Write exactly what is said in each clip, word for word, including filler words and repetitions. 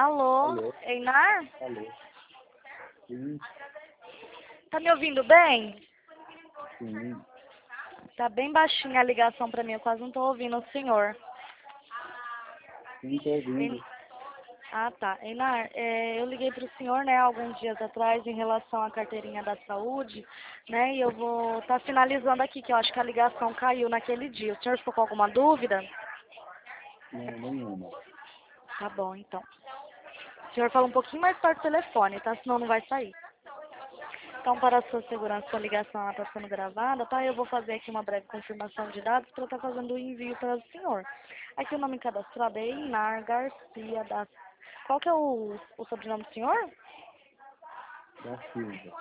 Alô, Alô, Einar? alô. Sim, Tá me ouvindo bem? sim, Tá bem baixinha a ligação pra mim, eu quase não tô ouvindo o senhor. sim, tô ouvindo. Ein- Ah, tá. Einar, é, eu liguei pro senhor, né, alguns dias atrás em relação à carteirinha da saúde, né, e eu vou estar finalizando aqui, que eu acho que a ligação caiu naquele dia. O senhor ficou com alguma dúvida? Não, nenhuma. Tá bom, então. O senhor fala um pouquinho mais perto do telefone, tá? Senão não vai sair. Então, para a sua segurança, a ligação está sendo gravada, tá? Eu vou fazer aqui uma breve confirmação de dados para estar fazendo o envio para o senhor. Aqui o nome cadastrado é Inar Garcia da... Qual que é o, o sobrenome do senhor? Da Silva.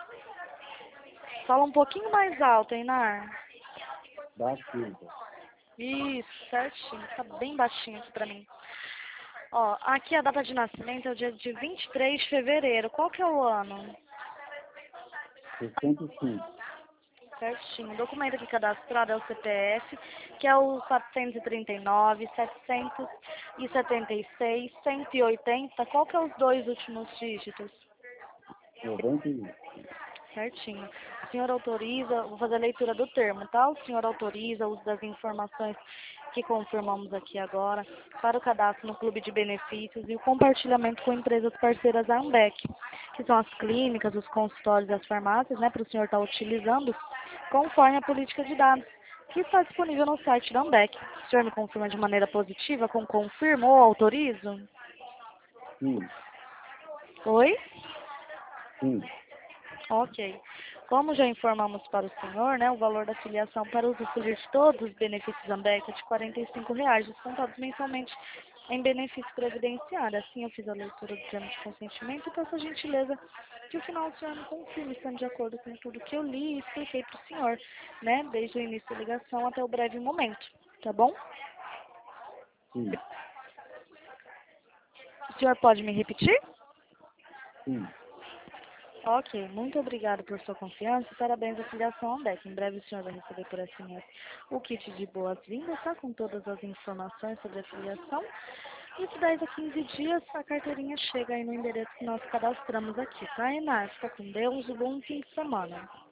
Fala um pouquinho mais alto, Inar. Da Silva. Isso, certinho. Tá bem baixinho aqui para mim. Ó, aqui a data de nascimento é o dia de vinte e três de fevereiro. Qual que é o ano? sessenta e cinco. Certinho. O documento aqui cadastrado é o C P F, que é o quatrocentos e trinta e nove, setecentos e setenta e seis, cento e oitenta. Qual que é os dois últimos dígitos? noventa e um. Certinho. O senhor autoriza, vou fazer a leitura do termo, tá? O senhor autoriza o uso das informações que confirmamos aqui agora para o cadastro no Clube de Benefícios e o compartilhamento com empresas parceiras da Ambec, que são as clínicas, os consultórios e as farmácias, né, para o senhor estar utilizando, conforme a política de dados, que está disponível no site da Ambec. O senhor me confirma de maneira positiva, com confirmo ou autorizo? Sim, Oi? sim. Ok. Como já informamos para o senhor, né, o valor da filiação para usufruir de todos os benefícios Ambev é de quarenta e cinco reais, descontados mensalmente em benefício previdenciário. Assim, eu fiz a leitura do termo de consentimento e peço a gentileza que o final o senhor me confirme, estando de acordo com tudo que eu li e expliquei para o senhor, né, desde o início da ligação até o breve momento. Tá bom? Sim, O senhor pode me repetir? sim. Ok, muito obrigado por sua confiança e parabéns à filiação Ambev. Em breve o senhor vai receber por S M S o kit de boas-vindas, tá? Com todas as informações sobre a filiação. E de dez a quinze dias a carteirinha chega aí no endereço que nós cadastramos aqui, tá, Renato? Fica com Deus e bom fim de semana.